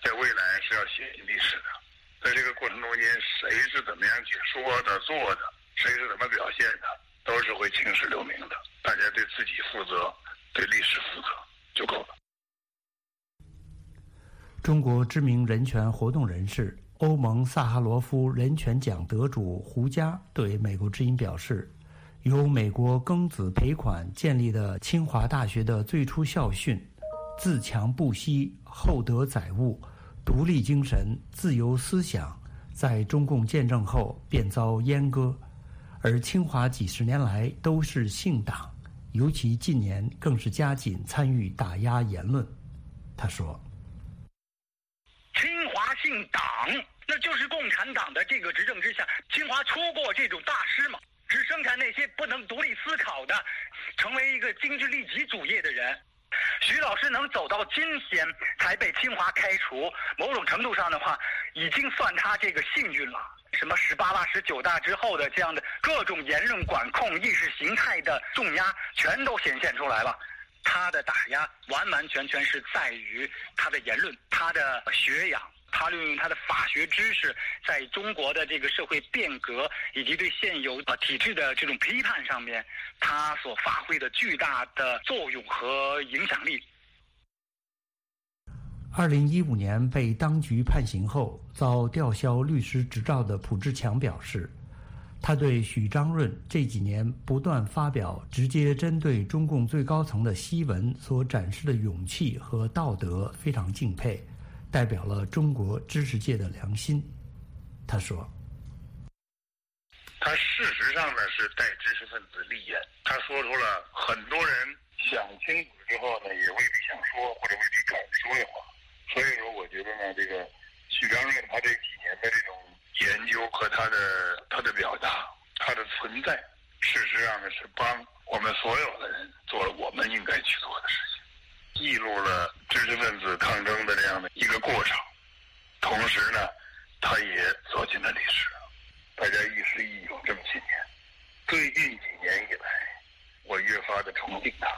在未来是要写进历史的。在这个过程中间，谁是怎么样去说的、做的，谁是怎么表现的，都是会青史留名的。大家对自己负责，对历史负责就够了。 中国知名人权活动人士、欧盟萨哈罗夫人权奖得主胡佳对美国之音表示，由美国庚子赔款建立的清华大学的最初校训“自强不息、厚德载物、独立精神、自由思想”在中共建政后便遭阉割，而清华几十年来都是姓党，尤其近年更是加紧参与打压言论。他说：“ 清华姓党，那就是共产党的这个执政之下，清华出过这种大师嘛，只生产那些不能独立思考的，成为一个精致利己主义的人。徐老师能走到今天才被清华开除，某种程度上的话，已经算他这个幸运了。什么十八大、十九大之后的这样的各种言论管控、意识形态的重压，全都显现出来了。他的打压完完全全是在于他的言论、他的学养，他利用他的法学知识，在中国的这个社会变革以及对现有呃体制的这种批判上面，他所发挥的巨大的作用和影响力。” 二零一五年被当局判刑后遭吊销律师执照的卜志强表示，他对许章润这几年不断发表直接针对中共最高层的檄文所展示的勇气和道德非常敬佩，代表了中国知识界的良心。他说：“ 他事实上呢是代知识分子立言，他说出了很多人想清楚之后呢，也未必想说或者未必敢说的话。所以说，我觉得呢，这个许章润他这几年的这种研究和他的他的表达，他的存在，事实上呢是帮我们所有的人做了我们应该去做的事情，记录了知识分子抗争的这样的一个过程，同时呢，他也走进了历史。大家亦师亦友这么些年，最近几年以来，我越发的崇敬他。”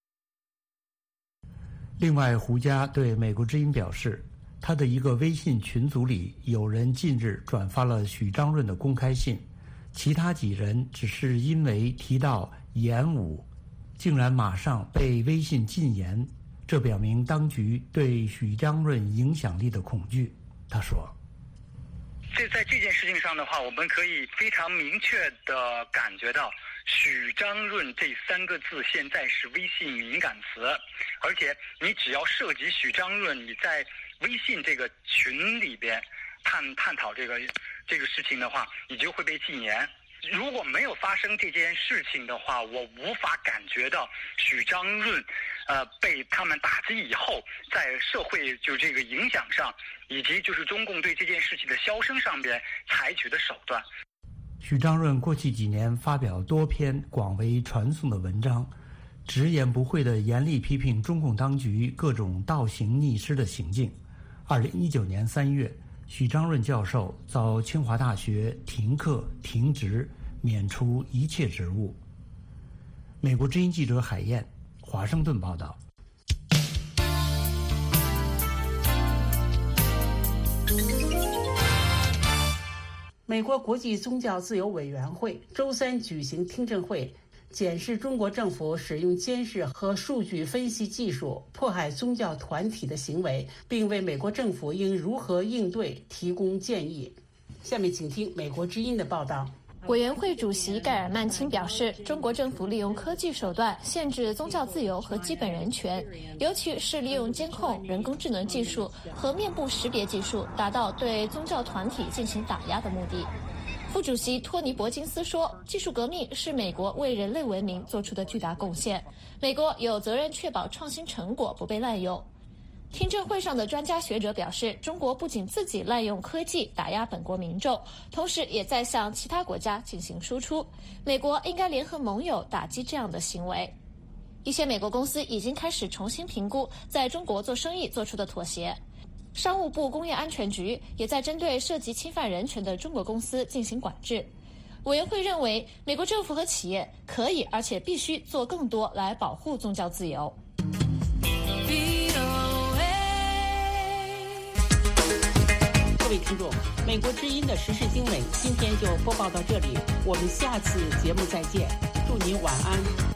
另外，胡佳对美国之音表示，他的一个微信群组里有人近日转发了许章润的公开信，其他几人只是因为提到言武，竟然马上被微信禁言，这表明当局对许章润影响力的恐惧。他说：“ 这在这件事情上的话，我们可以非常明确地感觉到，许章润这三个字现在是微信敏感词，而且你只要涉及许章润，你在微信这个群里边探探讨这个这个事情的话，你就会被禁言。如果没有发生这件事情的话，我无法感觉到许章润，呃，被他们打击以后，在社会就这个影响上，以及就是中共对这件事情的销声上边采取的手段。” 许章润过去几年发表多篇广为传颂的文章，直言不讳地严厉批评中共当局各种倒行逆施的行径。二零一九年三月，许章润教授遭清华大学停课、停职、免除一切职务。美国之音记者海燕，华盛顿报道。 美国国际宗教自由委员会周三举行听证会，检视中国政府使用监视和数据分析技术迫害宗教团体的行为，并为美国政府应如何应对提供建议。下面请听美国之音的报道。 委员会主席盖尔曼钦表示，中国政府利用科技手段限制宗教自由和基本人权，尤其是利用监控、人工智能技术和面部识别技术，达到对宗教团体进行打压的目的。副主席托尼·伯金斯说，技术革命是美国为人类文明做出的巨大贡献，美国有责任确保创新成果不被滥用。听证会上的专家学者表示，中国不仅自己滥用科技打压本国民众，同时也在向其他国家进行输出。美国应该联合盟友打击这样的行为。一些美国公司已经开始重新评估在中国做生意做出的妥协。商务部工业安全局也在针对涉及侵犯人权的中国公司进行管制。委员会认为，美国政府和企业可以而且必须做更多来保护宗教自由。 位听众，美国之音的时事经纬今天就播报到这里，我们下次节目再见，祝您晚安。